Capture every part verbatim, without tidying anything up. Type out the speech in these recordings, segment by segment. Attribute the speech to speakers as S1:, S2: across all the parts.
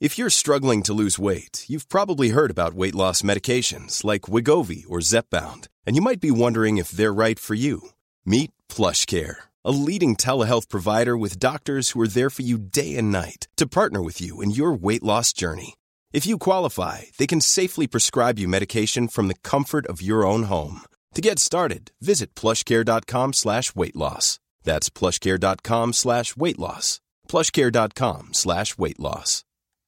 S1: If you're struggling to lose weight, you've probably heard about weight loss medications like Wegovy or Zepbound, and you might be wondering if they're right for you. Meet PlushCare, a leading telehealth provider with doctors who are there for you day and night to partner with you in your weight loss journey. If you qualify, they can safely prescribe you medication from the comfort of your own home. To get started, visit plushcare.com slash weight loss. That's plushcare.com slash weight loss. plushcare.com slash weight loss.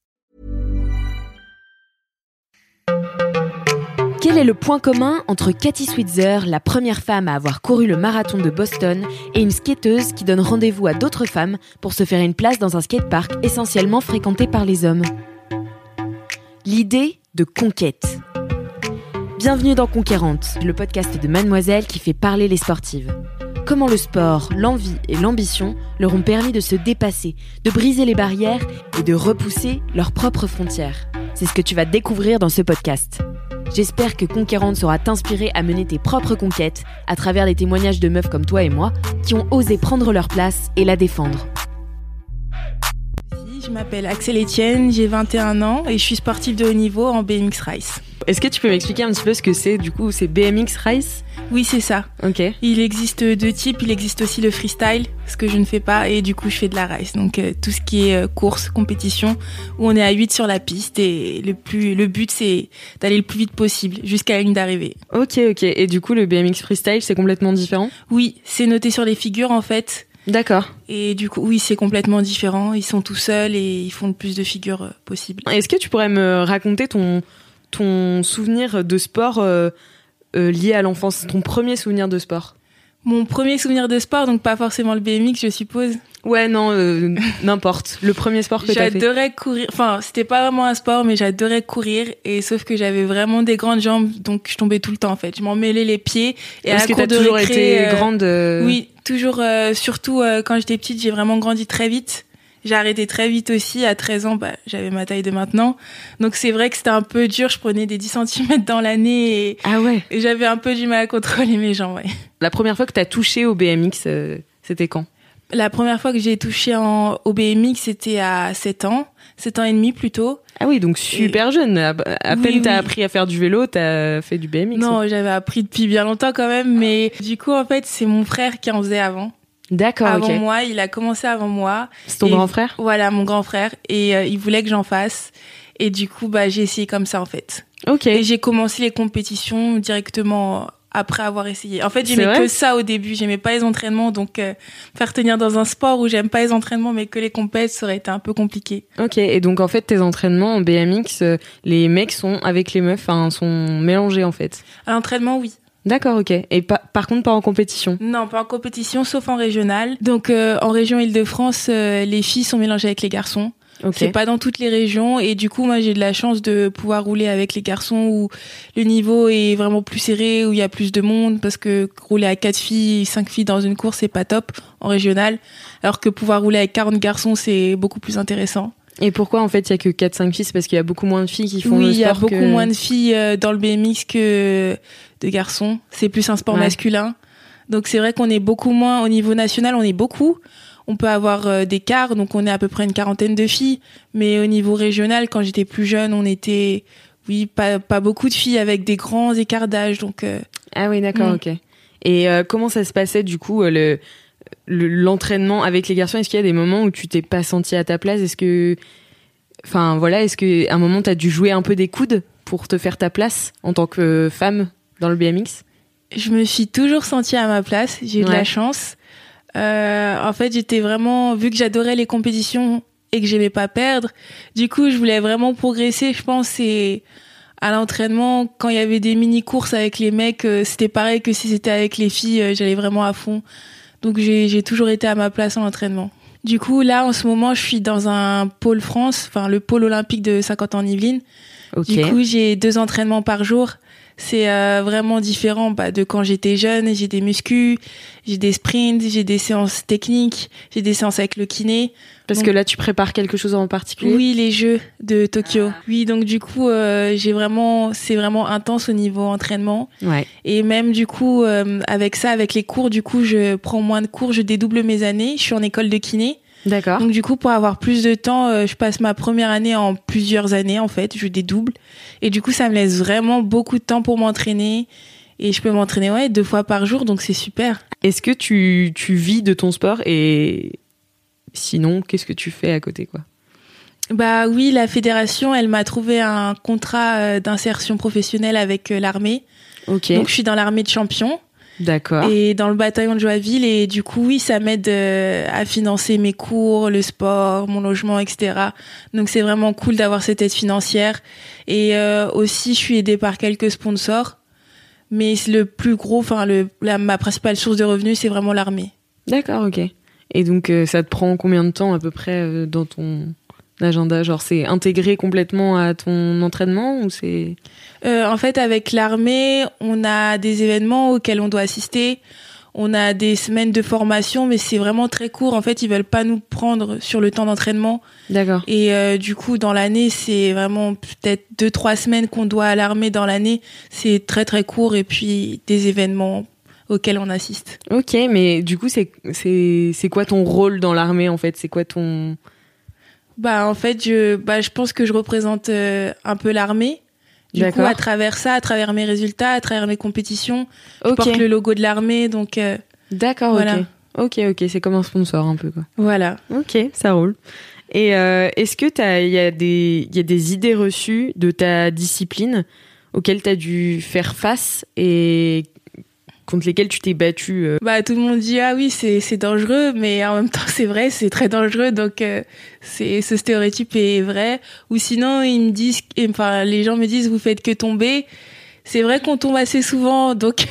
S2: Quel est le point commun entre Katie Switzer, la première femme à avoir couru le marathon de Boston, et une skateuse qui donne rendez-vous à d'autres femmes pour se faire une place dans un skatepark essentiellement fréquenté par les hommes? L'idée de conquête. Bienvenue dans Conquérante, le podcast de Mademoiselle qui fait parler les sportives. Comment le sport, l'envie et l'ambition leur ont permis de se dépasser, de briser les barrières et de repousser leurs propres frontières. C'est ce que tu vas découvrir dans ce podcast. J'espère que Conquérante saura t'inspirer à mener tes propres conquêtes à travers des témoignages de meufs comme toi et moi qui ont osé prendre leur place et la défendre.
S3: Je m'appelle Axel Etienne, j'ai vingt et un ans et je suis sportive de haut niveau en B M X Race.
S2: Est-ce que tu peux m'expliquer un petit peu ce que c'est du coup, c'est B M X Race ?
S3: Oui, c'est ça.
S2: Ok.
S3: Il existe deux types, il existe aussi le freestyle, ce que je ne fais pas, et du coup je fais de la race. Donc euh, tout ce qui est euh, course, compétition, où on est à huit sur la piste et le, plus, le but c'est d'aller le plus vite possible jusqu'à la ligne d'arrivée.
S2: Ok, ok. Et du coup le B M X freestyle c'est complètement différent ?
S3: Oui, c'est noté sur les figures en fait.
S2: D'accord.
S3: Et du coup, oui, c'est complètement différent. Ils sont tout seuls et ils font le plus de figures euh, possible.
S2: Est-ce que tu pourrais me raconter ton, ton souvenir de sport euh, euh, lié à l'enfance, ton premier souvenir de sport ?
S3: Mon premier souvenir de sport, donc pas forcément le B M X, je suppose.
S2: Ouais, non, euh, n'importe. Le premier sport que t'as fait.
S3: J'adorais courir. Enfin, c'était pas vraiment un sport, mais j'adorais courir. Et sauf que j'avais vraiment des grandes jambes, donc je tombais tout le temps, en fait. Je m'en mêlais les pieds. Et
S2: Parce
S3: à
S2: que
S3: la cour
S2: t'as
S3: de
S2: toujours
S3: récré,
S2: été
S3: euh,
S2: grande. Euh...
S3: Oui, toujours. Euh, surtout euh, quand j'étais petite, j'ai vraiment grandi très vite. J'ai arrêté très vite aussi. À treize ans, bah, j'avais ma taille de maintenant. Donc c'est vrai que c'était un peu dur. Je prenais des dix centimètres dans l'année. Et,
S2: ah ouais.
S3: Et j'avais un peu du mal à contrôler mes jambes, ouais.
S2: La première fois que t'as touché au B M X, euh, c'était quand ?
S3: La première fois que j'ai touché en, au B M X, c'était à sept ans. sept ans et demi plutôt.
S2: Ah oui, donc super et... jeune. À, à peine
S3: oui,
S2: t'as
S3: oui.
S2: appris à faire du vélo, t'as fait du B M X.
S3: Non, ou... j'avais appris depuis bien longtemps quand même. Mais du coup, en fait, c'est mon frère qui en faisait avant.
S2: D'accord,
S3: Avant
S2: okay.
S3: moi, il a commencé avant moi.
S2: C'est ton
S3: et,
S2: grand frère ?
S3: Voilà, mon grand frère. Et euh, il voulait que j'en fasse. Et du coup, bah, j'ai essayé comme ça, en fait.
S2: Ok.
S3: Et j'ai commencé les compétitions directement après avoir essayé. En fait, j'aimais que ça au début. J'aimais pas les entraînements. Donc, euh, faire tenir dans un sport où j'aime pas les entraînements, mais que les compètes, ça aurait été un peu compliqué.
S2: Ok. Et donc, en fait, tes entraînements en B M X, euh, les mecs sont avec les meufs, enfin, sont mélangés, en fait.
S3: À l'entraînement, oui.
S2: D'accord, ok. Et pa- par contre, pas en compétition ?
S3: Non, pas en compétition, sauf en régional. Donc, euh, en région Île-de-France, euh, les filles sont mélangées avec les garçons. Okay. C'est pas dans toutes les régions. Et du coup, moi, j'ai de la chance de pouvoir rouler avec les garçons où le niveau est vraiment plus serré, où il y a plus de monde. Parce que rouler à quatre filles, cinq filles dans une course, c'est pas top en régional. Alors que pouvoir rouler avec quarante garçons, c'est beaucoup plus intéressant.
S2: Et pourquoi, en fait, il y a que quatre cinq filles ? C'est parce qu'il y a beaucoup moins de filles qui font
S3: oui,
S2: le sport.
S3: Oui, il y a beaucoup
S2: que...
S3: moins de filles dans le B M X que de garçons. C'est plus un sport ouais. masculin. Donc, c'est vrai qu'on est beaucoup moins, au niveau national, on est beaucoup. On peut avoir euh, des quarts, donc on est à peu près une quarantaine de filles. Mais au niveau régional, quand j'étais plus jeune, on était, oui, pas, pas beaucoup de filles avec des grands écarts d'âge. Donc, euh...
S2: Ah oui, d'accord, mm. ok. Et euh, comment ça se passait, du coup, euh, le, le, l'entraînement avec les garçons ? Est-ce qu'il y a des moments où tu t'es pas sentie à ta place ? Est-ce que, enfin, voilà, est-ce qu'à un moment, t'as dû jouer un peu des coudes pour te faire ta place en tant que femme dans le B M X ?
S3: Je me suis toujours sentie à ma place. J'ai eu ouais. de la chance. Euh, en fait, j'étais vraiment, vu que j'adorais les compétitions et que j'aimais pas perdre, du coup, je voulais vraiment progresser, je pense, et à l'entraînement, quand il y avait des mini-courses avec les mecs, euh, c'était pareil que si c'était avec les filles, euh, j'allais vraiment à fond. Donc, j'ai, j'ai toujours été à ma place en entraînement. Du coup, là, en ce moment, je suis dans un pôle France, enfin, le pôle olympique de Saint-Quentin-en-Yvelines. Okay. Du coup, j'ai deux entraînements par jour. C'est euh, vraiment différent bah, de quand j'étais jeune. J'ai des muscus, j'ai des sprints, j'ai des séances techniques, j'ai des séances avec le kiné.
S2: Parce donc, que là, tu prépares quelque chose en particulier ?
S3: Oui, les Jeux de Tokyo. Ah. Oui, donc du coup, euh, j'ai vraiment, c'est vraiment intense au niveau entraînement.
S2: Ouais.
S3: Et même du coup, euh, avec ça, avec les cours, du coup, je prends moins de cours, je dédouble mes années. Je suis en école de kiné.
S2: D'accord.
S3: Donc du coup, pour avoir plus de temps, euh, je passe ma première année en plusieurs années en fait, je dédouble. Et du coup, ça me laisse vraiment beaucoup de temps pour m'entraîner. Et je peux m'entraîner ouais, deux fois par jour, donc c'est super.
S2: Est-ce que tu, tu vis de ton sport et sinon, qu'est-ce que tu fais à côté, quoi ?
S3: Bah oui, la fédération, elle m'a trouvé un contrat d'insertion professionnelle avec l'armée.
S2: Ok.
S3: Donc je suis dans l'armée de champions.
S2: D'accord.
S3: Et dans le bataillon de Joinville. Et du coup, oui, ça m'aide euh, à financer mes cours, le sport, mon logement, et cetera. Donc c'est vraiment cool d'avoir cette aide financière. Et euh, aussi, je suis aidée par quelques sponsors. Mais le plus gros, enfin le, la, ma principale source de revenus, c'est vraiment l'armée.
S2: D'accord, ok. Et donc euh, ça te prend combien de temps à peu près euh, dans ton agenda ? Genre c'est intégré complètement à ton entraînement ou c'est...
S3: euh, En fait, avec l'armée, on a des événements auxquels on doit assister. On a des semaines de formation, mais c'est vraiment très court. En fait, ils veulent pas nous prendre sur le temps d'entraînement.
S2: D'accord.
S3: Et euh, du coup, dans l'année, c'est vraiment peut-être deux, trois semaines qu'on doit à l'armée dans l'année. C'est très, très court. Et puis, des événements auxquels on assiste.
S2: Ok, mais du coup, c'est, c'est, c'est quoi ton rôle dans l'armée, en fait ? C'est quoi ton...
S3: Bah, en fait, je, bah, je pense que je représente euh, un peu l'armée. Du
S2: D'accord.
S3: coup, à travers ça, à travers mes résultats, à travers mes compétitions, je
S2: Ok.
S3: porte le logo de l'armée. Donc, euh,
S2: D'accord,
S3: voilà.
S2: ok. Ok, ok, c'est comme un sponsor un peu, quoi.
S3: Voilà.
S2: Ok, ça roule. Et euh, est-ce que t'as, il y a des, il y a des idées reçues de ta discipline auxquelles t'as dû faire face et contre lesquelles tu t'es battu euh...
S3: Bah, tout le monde dit, ah oui, c'est, c'est dangereux, mais en même temps, c'est vrai, c'est très dangereux, donc, euh, c'est, ce stéréotype est vrai. Ou sinon, ils me disent, enfin, les gens me disent, vous faites que tomber. C'est vrai qu'on tombe assez souvent, donc,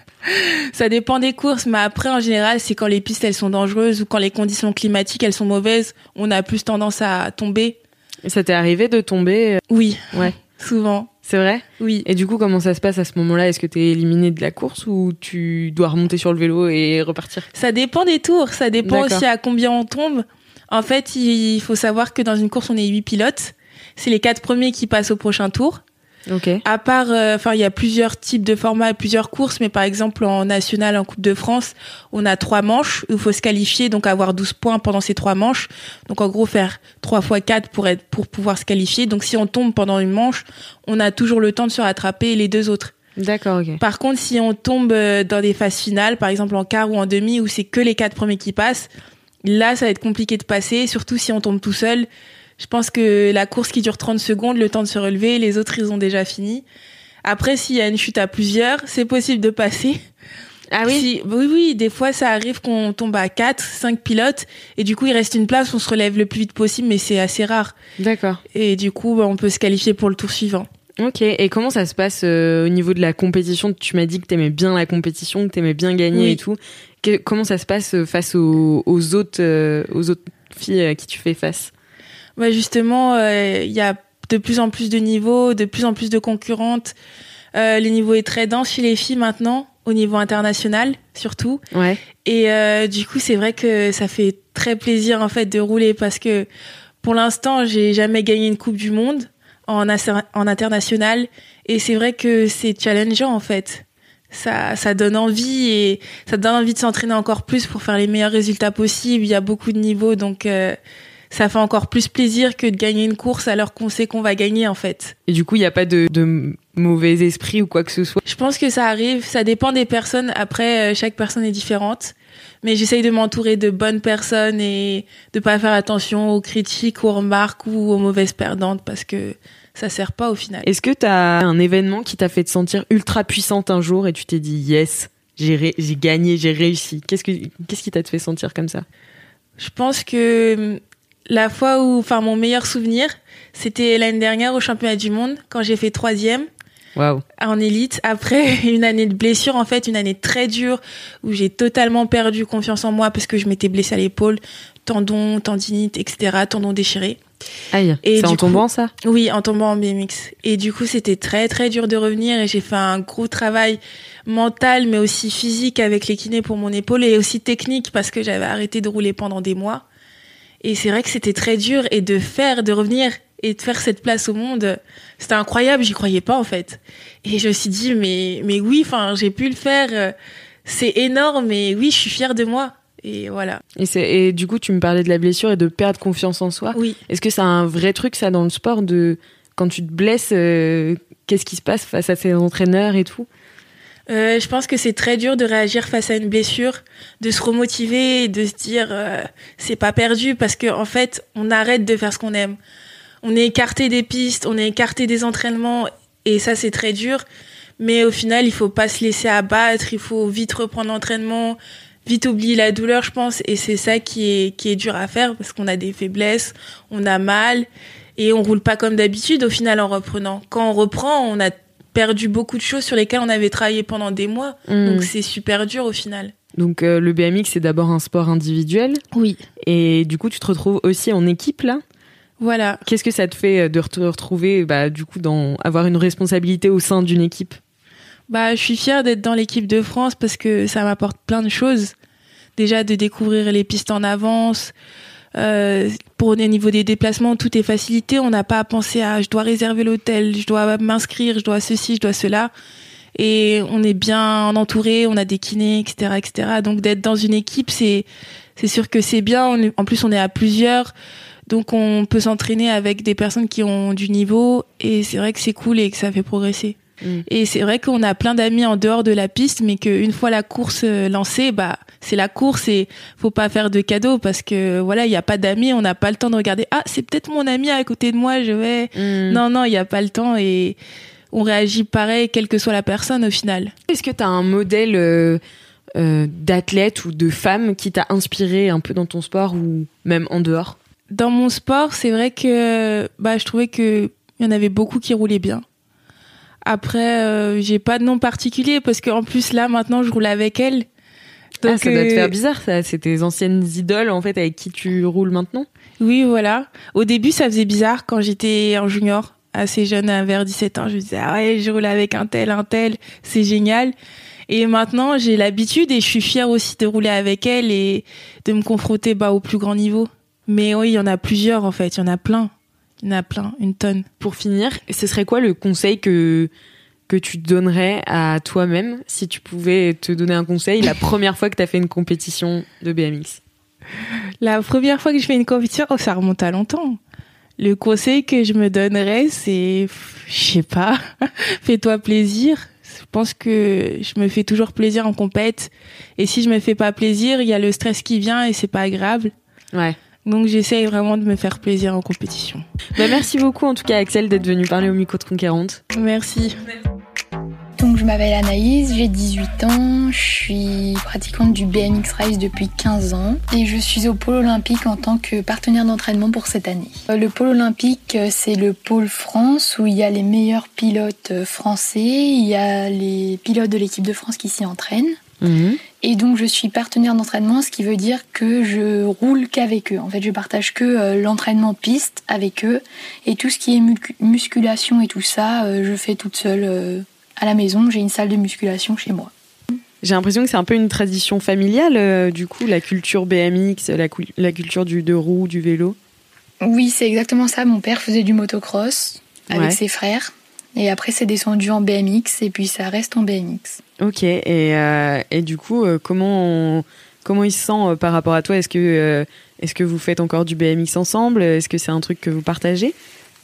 S3: ça dépend des courses, mais après, en général, c'est quand les pistes, elles sont dangereuses ou quand les conditions climatiques, elles sont mauvaises, on a plus tendance à tomber.
S2: Et ça t'est arrivé de tomber ?
S3: Oui.
S2: Ouais.
S3: Souvent.
S2: C'est vrai ?
S3: Oui.
S2: Et du coup, comment ça se passe à ce moment-là ? Est-ce que t'es éliminé de la course ou tu dois remonter sur le vélo et repartir ?
S3: Ça dépend des tours, ça dépend
S2: D'accord.
S3: aussi à combien on tombe. En fait, il faut savoir que dans une course, on est huit pilotes. C'est les quatre premiers qui passent au prochain tour.
S2: Ok.
S3: À part, enfin, euh, il y a plusieurs types de formats et plusieurs courses, mais par exemple, en national, en Coupe de France, on a trois manches où il faut se qualifier, donc avoir douze points pendant ces trois manches. Donc, en gros, faire trois fois quatre pour être, pour pouvoir se qualifier. Donc, si on tombe pendant une manche, on a toujours le temps de se rattraper les deux autres.
S2: D'accord, ok.
S3: Par contre, si on tombe dans des phases finales, par exemple en quart ou en demi, où c'est que les quatre premiers qui passent, là, ça va être compliqué de passer, surtout si on tombe tout seul. Je pense que la course qui dure trente secondes, le temps de se relever, les autres, ils ont déjà fini. Après, s'il y a une chute à plusieurs, c'est possible de passer.
S2: Ah oui
S3: si, Oui, oui, des fois, ça arrive qu'on tombe à quatre, cinq pilotes, et du coup, il reste une place, on se relève le plus vite possible, mais c'est assez rare.
S2: D'accord.
S3: Et du coup, on peut se qualifier pour le tour suivant.
S2: Ok, et comment ça se passe euh, au niveau de la compétition ? Tu m'as dit que t'aimais bien la compétition, que t'aimais bien gagner
S3: oui.
S2: et tout. Que, comment ça se passe face aux, aux, autres, euh, aux autres filles à qui tu fais face ?
S3: Bah justement, il euh, y a de plus en plus de niveaux, de plus en plus de concurrentes. Euh, le niveau est très dense chez les filles maintenant, au niveau international surtout.
S2: Ouais.
S3: Et euh, du coup, c'est vrai que ça fait très plaisir en fait de rouler parce que pour l'instant, j'ai jamais gagné une Coupe du Monde en, en international. Et c'est vrai que c'est challengeant en fait. Ça, ça donne envie et ça donne envie de s'entraîner encore plus pour faire les meilleurs résultats possibles. Il y a beaucoup de niveaux, donc euh, ça fait encore plus plaisir que de gagner une course alors qu'on sait qu'on va gagner en fait.
S2: Et du coup, il n'y a pas de, de mauvais esprit ou quoi que ce soit ?
S3: Je pense que ça arrive, ça dépend des personnes. Après, chaque personne est différente. Mais j'essaye de m'entourer de bonnes personnes et de pas faire attention aux critiques, aux remarques ou aux mauvaises perdantes parce que ça sert pas au final.
S2: Est-ce que t'as un événement qui t'a fait te sentir ultra puissante un jour et tu t'es dit yes, j'ai, ré- j'ai gagné, j'ai réussi ? Qu'est-ce que, qu'est-ce qui t'a fait sentir comme ça ?
S3: Je pense que la fois où, enfin, mon meilleur souvenir, c'était l'année dernière au championnat du monde, quand j'ai fait troisième.
S2: Waouh.
S3: En élite, après une année de blessure, en fait, une année très dure, où j'ai totalement perdu confiance en moi parce que je m'étais blessée à l'épaule, tendon, tendinite, et cetera, tendon déchiré.
S2: Aïe, et c'est en tombant,
S3: coup,
S2: ça ?
S3: Oui, en tombant en B M X. Et du coup, c'était très, très dur de revenir et j'ai fait un gros travail mental, mais aussi physique avec les kinés pour mon épaule et aussi technique parce que j'avais arrêté de rouler pendant des mois. Et c'est vrai que c'était très dur et de faire, de revenir et de faire cette place au monde, c'était incroyable, j'y croyais pas en fait. Et je me suis dit, mais, mais oui, enfin, j'ai pu le faire, c'est énorme et oui, je suis fière de moi. Et voilà.
S2: Et, c'est, et du coup, tu me parlais de la blessure et de perdre confiance en soi.
S3: Oui.
S2: Est-ce que c'est un vrai truc, ça, dans le sport, de quand tu te blesses, euh, qu'est-ce qui se passe face à ces entraîneurs et tout ?
S3: Euh, je pense que c'est très dur de réagir face à une blessure, de se remotiver et de se dire euh, c'est pas perdu, parce que en fait, on arrête de faire ce qu'on aime. On est écarté des pistes, on est écarté des entraînements, et ça, c'est très dur. Mais au final, il faut pas se laisser abattre, il faut vite reprendre l'entraînement, vite oublier la douleur, je pense. Et c'est ça qui est, qui est dur à faire, parce qu'on a des faiblesses, on a mal, et on roule pas comme d'habitude au final en reprenant. Quand on reprend, on a perdu beaucoup de choses sur lesquelles on avait travaillé pendant des mois. Mmh. Donc c'est super dur au final.
S2: Donc euh, le B M X, c'est d'abord un sport individuel.
S3: Oui.
S2: Et du coup, tu te retrouves aussi en équipe, là ?
S3: Voilà. Qu'est-ce
S2: que ça te fait de te retrouver, bah, du coup, dans avoir une responsabilité au sein d'une équipe ?
S3: Bah, je suis fière d'être dans l'équipe de France parce que ça m'apporte plein de choses. Déjà, de découvrir les pistes en avance. Euh, pour au niveau des déplacements, tout est facilité. On n'a pas à penser à je dois réserver l'hôtel, je dois m'inscrire, je dois ceci, je dois cela. Et on est bien entouré, on a des kinés, et cetera, et cetera. Donc d'être dans une équipe, c'est c'est sûr que c'est bien. On est, en plus, on est à plusieurs, donc on peut s'entraîner avec des personnes qui ont du niveau. Et c'est vrai que c'est cool et que ça fait progresser. Mmh. Et c'est vrai qu'on a plein d'amis en dehors de la piste, mais qu'une fois la course lancée, bah c'est la course et faut pas faire de cadeaux parce que voilà, il y a pas d'amis, on n'a pas le temps de regarder. Ah, c'est peut-être mon ami à côté de moi, je vais. Mmh. Non, non, il y a pas le temps et on réagit pareil, quelle que soit la personne au final.
S2: Est-ce que tu as un modèle euh, euh, d'athlète ou de femme qui t'a inspiré un peu dans ton sport ou même en dehors ?
S3: Dans mon sport, c'est vrai que bah je trouvais que il y en avait beaucoup qui roulaient bien. Après, euh, j'ai pas de nom particulier parce qu'en plus là maintenant je roule avec elle.
S2: Donc, ah, ça doit te faire bizarre, ça. C'est tes anciennes idoles en fait avec qui tu roules maintenant.
S3: Oui, voilà. Au début, ça faisait bizarre quand j'étais en junior, assez jeune, vers dix-sept ans. Je me disais ah ouais, je roule avec un tel, un tel, c'est génial. Et maintenant, j'ai l'habitude et je suis fière aussi de rouler avec elle et de me confronter bah au plus grand niveau. Mais oui, il y en a plusieurs en fait, il y en a plein. Il y en a plein, une tonne.
S2: Pour finir, ce serait quoi le conseil que, que tu donnerais à toi-même si tu pouvais te donner un conseil la première fois que tu as fait une compétition de B M X ?
S3: La première fois que je fais une compétition, oh, ça remonte à longtemps. Le conseil que je me donnerais, c'est, je sais pas, fais-toi plaisir. Je pense que je me fais toujours plaisir en compète. Et si je me fais pas plaisir, il y a le stress qui vient et c'est pas agréable.
S2: Ouais.
S3: Donc j'essaye vraiment de me faire plaisir en compétition.
S2: Bah merci beaucoup en tout cas Axel d'être venue parler au micro de Conquérante.
S3: Merci.
S4: Donc je m'appelle Anaïs, j'ai dix-huit ans, je suis pratiquante du B M X Race depuis quinze ans et je suis au pôle olympique en tant que partenaire d'entraînement pour cette année. Le pôle olympique, c'est le pôle France où il y a les meilleurs pilotes français, il y a les pilotes de l'équipe de France qui s'y entraînent. Mmh. Et donc je suis partenaire d'entraînement, ce qui veut dire que je roule qu'avec eux. En fait, je partage que euh, l'entraînement piste avec eux et tout ce qui est mu- musculation et tout ça, euh, je fais toute seule euh, à la maison. J'ai une salle de musculation chez moi.
S2: J'ai l'impression que c'est un peu une tradition familiale, euh, du coup, la culture B M X, la, cou- la culture du deux roues, du vélo.
S4: Oui, c'est exactement ça. Mon père faisait du motocross avec ouais. ses frères. Et après, c'est descendu en B M X et puis ça reste en B M X.
S2: Ok, et, euh, et du coup, euh, comment, on, comment il se sent euh, par rapport à toi ? Est-ce que, euh, est-ce que vous faites encore du B M X ensemble ? Est-ce que c'est un truc que vous partagez ?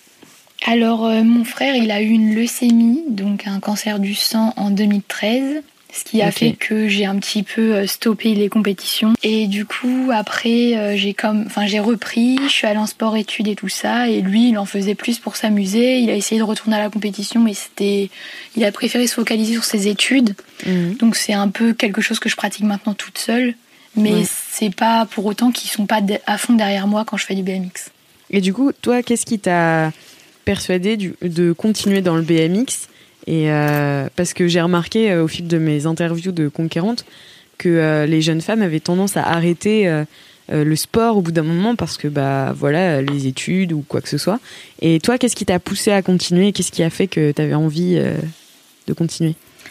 S4: Alors, euh, mon frère, il a eu une leucémie, donc un cancer du sang en deux mille treize. Ce qui a okay. fait que j'ai un petit peu stoppé les compétitions. Et du coup, après, euh, j'ai comme, enfin, j'ai repris, je suis allée en sport-études et tout ça. Et lui, il en faisait plus pour s'amuser. Il a essayé de retourner à la compétition, mais c'était, il a préféré se focaliser sur ses études. Mmh. Donc, c'est un peu quelque chose que je pratique maintenant toute seule. Mais ouais. c'est pas pour autant qu'ils sont pas à fond derrière moi quand je fais du B M X.
S2: Et du coup, toi, qu'est-ce qui t'a persuadé du, de continuer dans le B M X ? Et euh, parce que j'ai remarqué euh, au fil de mes interviews de Conquérante que euh, les jeunes femmes avaient tendance à arrêter euh, euh, le sport au bout d'un moment parce que bah voilà les études ou quoi que ce soit. Et toi, qu'est-ce qui t'a poussé à continuer ? Qu'est-ce qui a fait que tu avais envie euh, de continuer ?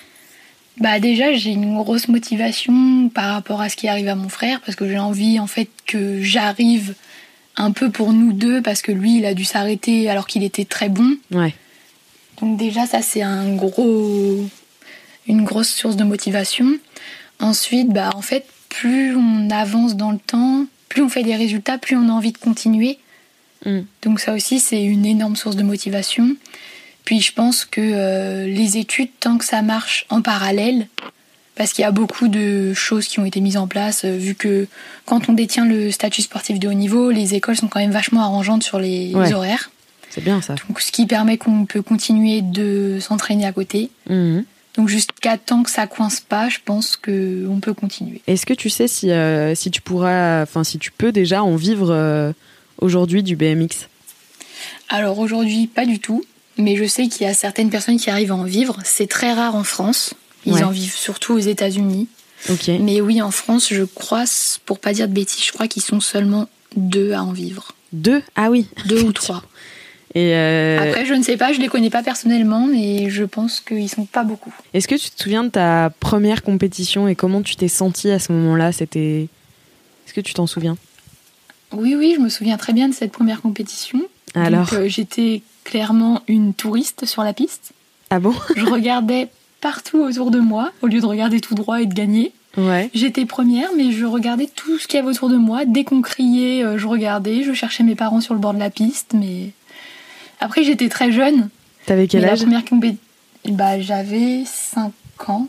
S4: Bah déjà, j'ai une grosse motivation par rapport à ce qui arrive à mon frère parce que j'ai envie en fait que j'arrive un peu pour nous deux parce que lui, il a dû s'arrêter alors qu'il était très bon.
S2: Ouais.
S4: Donc déjà, ça, c'est un gros, une grosse source de motivation. Ensuite, bah, en fait, plus on avance dans le temps, plus on fait des résultats, plus on a envie de continuer. Mmh. Donc ça aussi, c'est une énorme source de motivation. Puis je pense que euh, les études, tant que ça marche en parallèle, parce qu'il y a beaucoup de choses qui ont été mises en place, euh, vu que quand on détient le statut sportif de haut niveau, les écoles sont quand même vachement arrangeantes sur les, ouais. les horaires.
S2: C'est bien ça.
S4: Donc, ce qui permet qu'on peut continuer de s'entraîner à côté. Mmh. Donc jusqu'à temps que ça coince pas, je pense qu'on peut continuer.
S2: Est-ce que tu sais si, euh, si tu pourras, enfin si tu peux déjà en vivre euh, aujourd'hui du B M X ?
S4: Alors aujourd'hui, pas du tout. Mais je sais qu'il y a certaines personnes qui arrivent à en vivre. C'est très rare en France. Ils ouais. en vivent surtout aux États-Unis.
S2: Okay.
S4: Mais oui, en France, je crois, pour pas dire de bêtises, je crois qu'ils sont seulement deux à en vivre.
S2: Deux ? Ah oui.
S4: Deux ou trois.
S2: Et euh...
S4: Après, je ne sais pas, je les connais pas personnellement, mais je pense qu'ils sont pas beaucoup.
S2: Est-ce que tu te souviens de ta première compétition et comment tu t'es sentie à ce moment-là ? C'était... Est-ce que tu t'en souviens ?
S4: Oui, oui, je me souviens très bien de cette première compétition.
S2: Alors ?
S4: Donc, euh, j'étais clairement une touriste sur la piste.
S2: Ah bon ?
S4: Je regardais partout autour de moi, au lieu de regarder tout droit et de gagner.
S2: Ouais.
S4: J'étais première, mais je regardais tout ce qu'il y avait autour de moi. Dès qu'on criait, euh, je regardais. Je cherchais mes parents sur le bord de la piste, mais... Après, j'étais très jeune.
S2: T'avais quel
S4: mais
S2: âge ?
S4: La première compé... bah, j'avais cinq ans.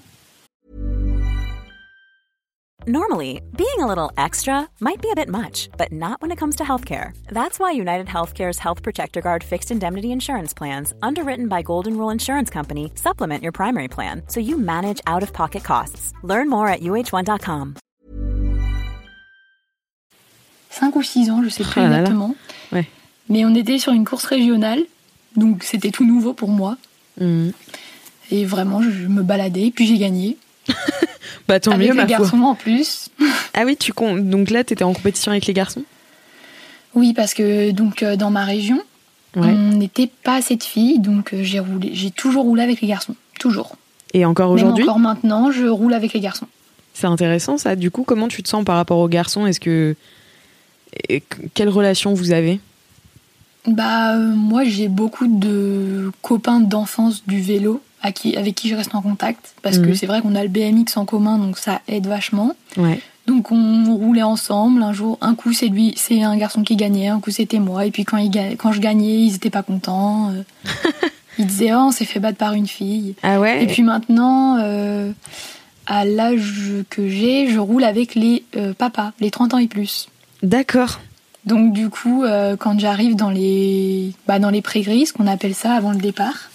S5: Normally, being a little extra might be a bit much, but not when it comes to healthcare. That's why United Healthcare's Health Protector Guard fixed indemnity insurance plans, underwritten by Golden Rule Insurance Company, supplement your primary plan so you manage out-of-pocket costs. Learn more at U H one dot com.
S4: cinq ou six ans, je sais plus
S2: oh là
S4: exactement.
S2: Là. Ouais.
S4: Mais on était sur une course régionale, donc c'était tout nouveau pour moi.
S2: Mmh.
S4: Et vraiment, je me baladais, puis j'ai gagné.
S2: Bah tant
S4: avec
S2: mieux,
S4: les
S2: ma
S4: garçons
S2: foi.
S4: En plus.
S2: Ah oui, tu comptes. Donc là, t'étais en compétition avec les garçons ?
S4: Oui, parce que donc euh, dans ma région, ouais. on n'était pas assez de filles, donc euh, j'ai roulé, j'ai toujours roulé avec les garçons, toujours.
S2: Et encore aujourd'hui ?
S4: Même encore maintenant, je roule avec les garçons.
S2: C'est intéressant ça. Du coup, comment tu te sens par rapport aux garçons ? Est-ce que Et quelle relation vous avez ?
S4: Bah euh, moi, j'ai beaucoup de copains d'enfance du vélo. À qui, avec qui je reste en contact, parce mmh. que c'est vrai qu'on a le B M X en commun, donc ça aide vachement.
S2: Ouais.
S4: Donc on roulait ensemble. Un jour, un coup c'est lui, c'est un garçon qui gagnait, un coup c'était moi. Et puis quand, il, quand je gagnais, ils étaient pas contents. Ils disaient oh on s'est fait battre par une fille.
S2: Ah ouais.
S4: Et puis maintenant, euh, à l'âge que j'ai, je roule avec les euh, papas, les trente ans et plus.
S2: D'accord.
S4: Donc du coup, euh, quand j'arrive dans les, bah, dans les pré-grilles, ce qu'on appelle ça avant le départ.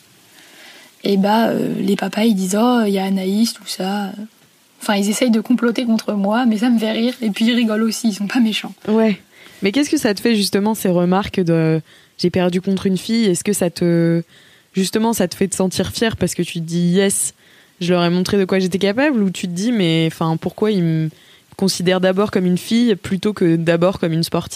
S4: Et bah, euh, les papas, ils disent « Oh, il y a Anaïs, tout ça. » Enfin, ils essayent de comploter contre moi, mais ça me fait rire. Et puis, ils rigolent aussi, ils sont pas méchants.
S2: Ouais. Mais qu'est-ce que ça te fait, justement, ces remarques de « J'ai perdu contre une fille » Est-ce que ça te... Justement, ça te fait te sentir fière parce que tu te dis « Yes, je leur ai montré de quoi j'étais capable » ou tu te dis « Mais enfin, pourquoi ils me considèrent d'abord comme une fille plutôt que d'abord comme une sportive ?»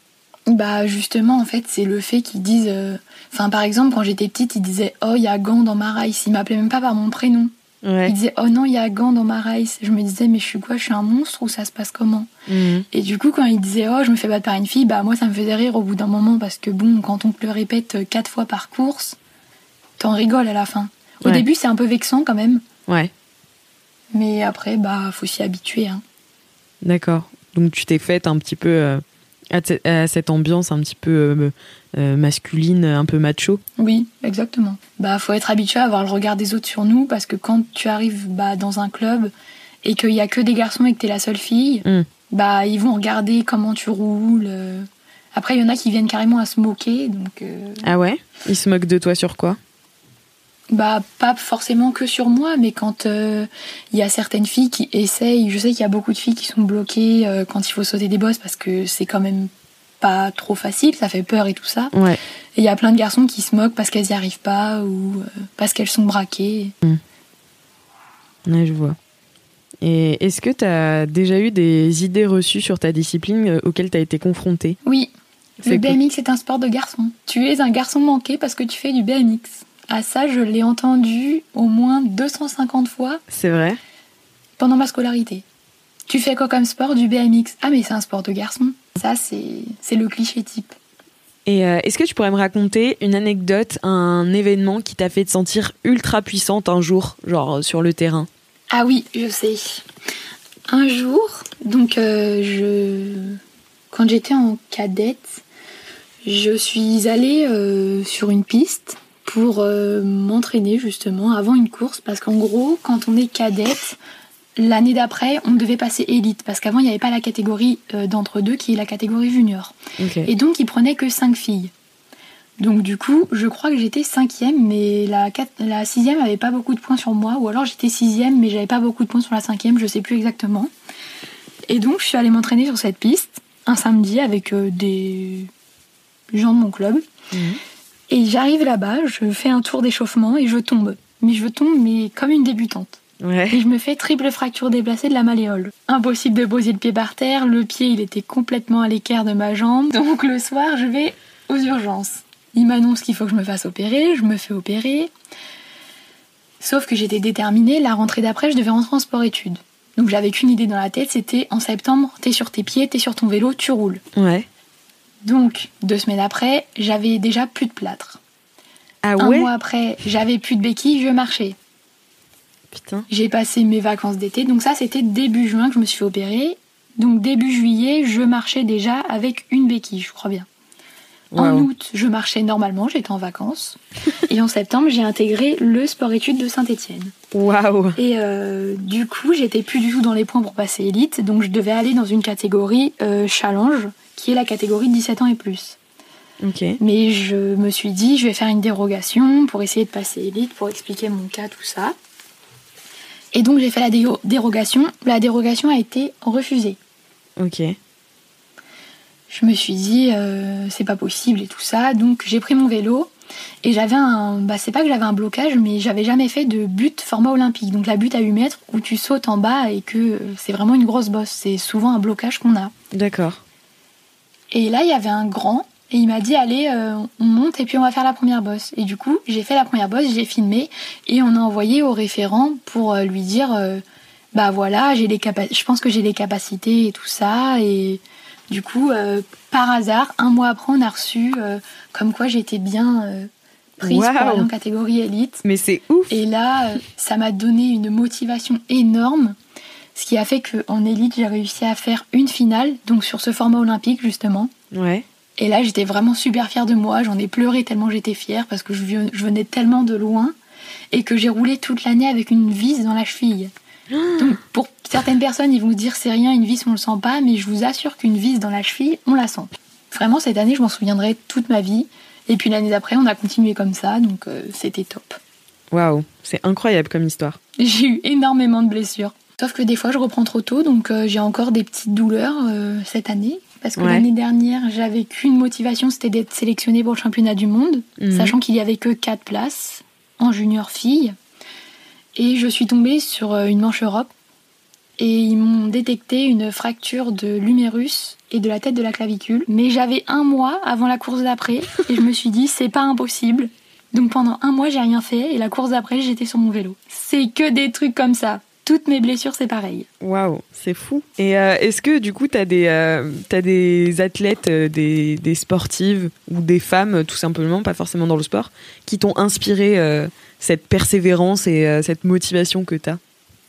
S4: Bah justement, en fait, c'est le fait qu'ils disent... Euh... Enfin, par exemple, quand j'étais petite, ils disaient « Oh, il y a Gand dans ma race ». Ils m'appelaient même pas par mon prénom. Ouais. Ils disaient « Oh non, il y a Gand dans ma race ». Je me disais « Mais je suis quoi ? Je suis un monstre ou ça se passe comment ?» mmh. Et du coup, quand ils disaient « Oh, je me fais battre par une fille », bah moi, ça me faisait rire au bout d'un moment parce que bon, quand on te le répète quatre fois par course, t'en rigoles à la fin. Au ouais. début, c'est un peu vexant quand même.
S2: Ouais.
S4: Mais après, bah, faut s'y habituer. Hein.
S2: D'accord. Donc tu t'es faite un petit peu... Euh... à cette ambiance un petit peu euh, euh, masculine, un peu macho.
S4: Oui, exactement. Bah, faut être habitué à avoir le regard des autres sur nous parce que quand tu arrives bah, dans un club et qu'il y a que des garçons et que t'es la seule fille, mm. bah ils vont regarder comment tu roules. Après, il y en a qui viennent carrément à se moquer. Donc, euh...
S2: Ah ouais ? Ils se moquent de toi sur quoi ?
S4: Bah, pas forcément que sur moi, mais quand il euh, y a certaines filles qui essayent, je sais qu'il y a beaucoup de filles qui sont bloquées euh, quand il faut sauter des bosses parce que c'est quand même pas trop facile, ça fait peur et tout ça.
S2: Ouais.
S4: Et il y a plein de garçons qui se moquent parce qu'elles y arrivent pas ou euh, parce qu'elles sont braquées.
S2: Mmh. Ouais, je vois. Et est-ce que t'as déjà eu des idées reçues sur ta discipline auxquelles t'as été confrontée ?
S4: Oui. C'est le B M X est un sport de garçon. Tu es un garçon manqué parce que tu fais du B M X. Ah ça, je l'ai entendu au moins deux cent cinquante fois.
S2: C'est vrai ?
S4: Pendant ma scolarité. Tu fais quoi comme sport ? Du B M X. Ah mais c'est un sport de garçon. Ça, c'est, c'est le cliché type.
S2: Et euh, est-ce que tu pourrais me raconter une anecdote, un événement qui t'a fait te sentir ultra puissante un jour, genre sur le terrain ?
S4: Ah oui, je sais. Un jour, donc euh, je... quand j'étais en cadette, je suis allée euh, sur une piste pour euh, m'entraîner justement avant une course. Parce qu'en gros, quand on est cadette, l'année d'après, on devait passer élite. Parce qu'avant, il n'y avait pas la catégorie euh, d'entre-deux qui est la catégorie junior.
S2: Okay.
S4: Et donc, ils prenaient que cinq filles. Donc du coup, je crois que j'étais cinquième, mais la, quatre, la sixième n'avait pas beaucoup de points sur moi, ou alors j'étais sixième, mais j'avais pas beaucoup de points sur la cinquième, je sais plus exactement. Et donc je suis allée m'entraîner sur cette piste, un samedi, avec euh, des gens de mon club. Mmh. Et j'arrive là-bas, je fais un tour d'échauffement et je tombe. Mais je tombe, mais comme une débutante.
S2: Ouais.
S4: Et je me fais triple fracture déplacée de la malléole. Impossible de poser le pied par terre, le pied il était complètement à l'équerre de ma jambe. Donc le soir, je vais aux urgences. Il m'annonce qu'il faut que je me fasse opérer, je me fais opérer. Sauf que j'étais déterminée, la rentrée d'après, je devais rentrer en sport-études. Donc j'avais qu'une idée dans la tête, c'était en septembre, t'es sur tes pieds, t'es sur ton vélo, tu roules.
S2: Ouais.
S4: Donc, deux semaines après, j'avais déjà plus de plâtre.
S2: Ah ouais ?
S4: Un mois après, j'avais plus de béquilles, je marchais.
S2: Putain.
S4: J'ai passé mes vacances d'été, donc ça c'était début juin que je me suis fait opérer. Donc début juillet, je marchais déjà avec une béquille, je crois bien. Wow. En août, je marchais normalement, j'étais en vacances. Et en septembre, j'ai intégré le sport-études de Saint-Étienne.
S2: Waouh.
S4: Et euh, du coup, j'étais plus du tout dans les points pour passer élite, donc je devais aller dans une catégorie euh, challenge, qui est la catégorie dix-sept ans et plus.
S2: Okay.
S4: Mais je me suis dit, je vais faire une dérogation pour essayer de passer élite, pour expliquer mon cas, tout ça. Et donc, j'ai fait la dé- dérogation. La dérogation a été refusée.
S2: Ok.
S4: Je me suis dit, euh, c'est pas possible et tout ça. Donc, j'ai pris mon vélo et j'avais un... Bah, c'est pas que j'avais un blocage, mais j'avais jamais fait de butte format olympique. Donc, la butte à huit mètres où tu sautes en bas et que c'est vraiment une grosse bosse. C'est souvent un blocage qu'on a.
S2: D'accord.
S4: Et là, il y avait un grand et il m'a dit, allez, euh, on monte et puis on va faire la première bosse. Et du coup, j'ai fait la première bosse, j'ai filmé et on a envoyé au référent pour euh, lui dire, euh, bah voilà, j'ai les capa- je pense que j'ai les capacités et tout ça. Et du coup, euh, par hasard, un mois après, on a reçu euh, comme quoi j'étais bien euh, prise wow. pour aller en catégorie élite.
S2: Mais c'est ouf.
S4: Et là, euh, ça m'a donné une motivation énorme. Ce qui a fait qu'en élite, j'ai réussi à faire une finale, donc sur ce format olympique, justement.
S2: Ouais.
S4: Et là, j'étais vraiment super fière de moi. J'en ai pleuré tellement j'étais fière, parce que je venais tellement de loin, et que j'ai roulé toute l'année avec une vis dans la cheville. Donc, pour certaines personnes, ils vont se dire c'est rien, une vis, on le sent pas, mais je vous assure qu'une vis dans la cheville, on la sent. Vraiment, cette année, je m'en souviendrai toute ma vie. Et puis l'année d'après, on a continué comme ça, donc euh, c'était top.
S2: Waouh, c'est incroyable comme histoire.
S4: J'ai eu énormément de blessures. Sauf que des fois, je reprends trop tôt, donc euh, j'ai encore des petites douleurs euh, cette année. Parce que ouais. l'année dernière, j'avais qu'une motivation, c'était d'être sélectionnée pour le championnat du monde, mmh. sachant qu'il n'y avait que quatre places en junior fille. Et je suis tombée sur une manche Europe et ils m'ont détecté une fracture de l'humérus et de la tête de la clavicule. Mais j'avais un mois avant la course d'après et je me suis dit, c'est pas impossible. Donc pendant un mois, j'ai rien fait et la course d'après, j'étais sur mon vélo. C'est que des trucs comme ça. Toutes mes blessures, c'est pareil.
S2: Waouh, c'est fou. Et euh, est-ce que du coup, t'as des, euh, t'as des athlètes, euh, des, des sportives ou des femmes, tout simplement, pas forcément dans le sport, qui t'ont inspiré euh, cette persévérance et euh, cette motivation que t'as ?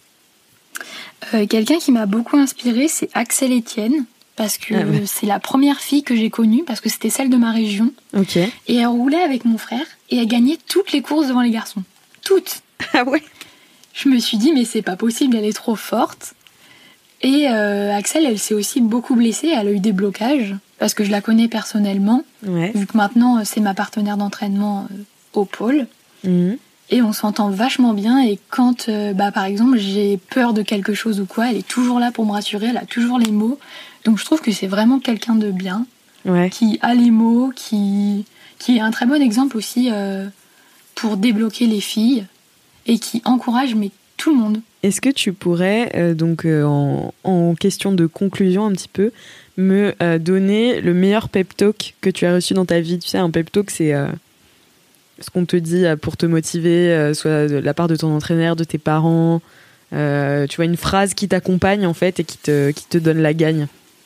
S4: euh, Quelqu'un qui m'a beaucoup inspirée, c'est Axel Etienne. Parce que ah ouais. c'est la première fille que j'ai connue, parce que c'était celle de ma région.
S2: Ok.
S4: Et elle roulait avec mon frère et elle gagnait toutes les courses devant les garçons. Toutes.
S2: Ah ouais.
S4: Je me suis dit, mais c'est pas possible, elle est trop forte. Et euh, Axel, elle s'est aussi beaucoup blessée, elle a eu des blocages, parce que je la connais personnellement,
S2: ouais.
S4: vu que maintenant, c'est ma partenaire d'entraînement euh, au pôle.
S2: Mmh.
S4: Et on s'entend vachement bien, et quand, euh, bah, par exemple, j'ai peur de quelque chose ou quoi, elle est toujours là pour me rassurer, elle a toujours les mots. Donc je trouve que c'est vraiment quelqu'un de bien,
S2: ouais.
S4: qui a les mots, qui, qui est un très bon exemple aussi euh, pour débloquer les filles, et qui encourage mais tout le monde.
S2: Est-ce que tu pourrais, euh, donc euh, en, en question de conclusion un petit peu, me euh, donner le meilleur pep talk que tu as reçu dans ta vie ? Tu sais, un pep talk, c'est euh, ce qu'on te dit pour te motiver, euh, soit de la part de ton entraîneur, de tes parents, euh, tu vois, une phrase qui t'accompagne en fait et qui te, qui te donne la gagne.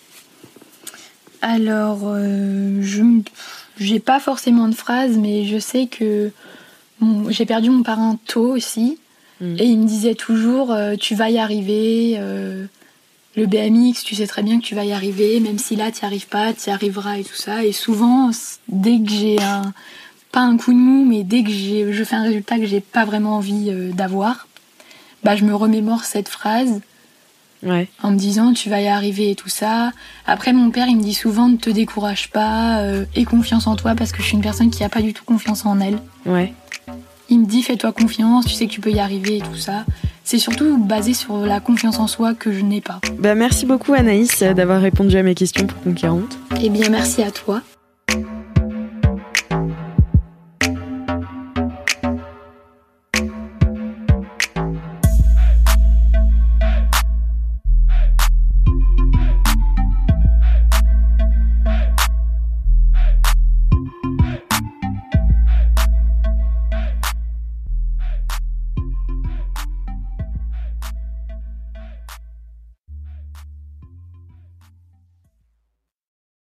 S4: Alors, euh, je j'ai pas forcément de phrase, mais je sais que Bon, j'ai perdu mon parrain tôt aussi, mmh. et il me disait toujours euh, tu vas y arriver, euh, Le B M X, tu sais très bien que tu vas y arriver, même si là, tu n'y arrives pas, tu y arriveras et tout ça. Et souvent, dès que j'ai un... pas un coup de mou, mais dès que j'ai, je fais un résultat que j'ai pas vraiment envie euh, d'avoir, bah, je me remémore cette phrase.
S2: Ouais. En
S4: me disant tu vas y arriver et tout ça. Après, mon père il me dit souvent ne te décourage pas, euh, aie confiance en toi, parce que je suis une personne qui a pas du tout confiance en elle.
S2: Ouais.
S4: Il me dit fais-toi confiance, tu sais que tu peux y arriver et tout ça. C'est surtout basé sur la confiance en soi que je n'ai pas.
S2: Bah merci beaucoup Anaïs d'avoir répondu à mes questions pour Conquérante.
S4: Eh bien merci à toi.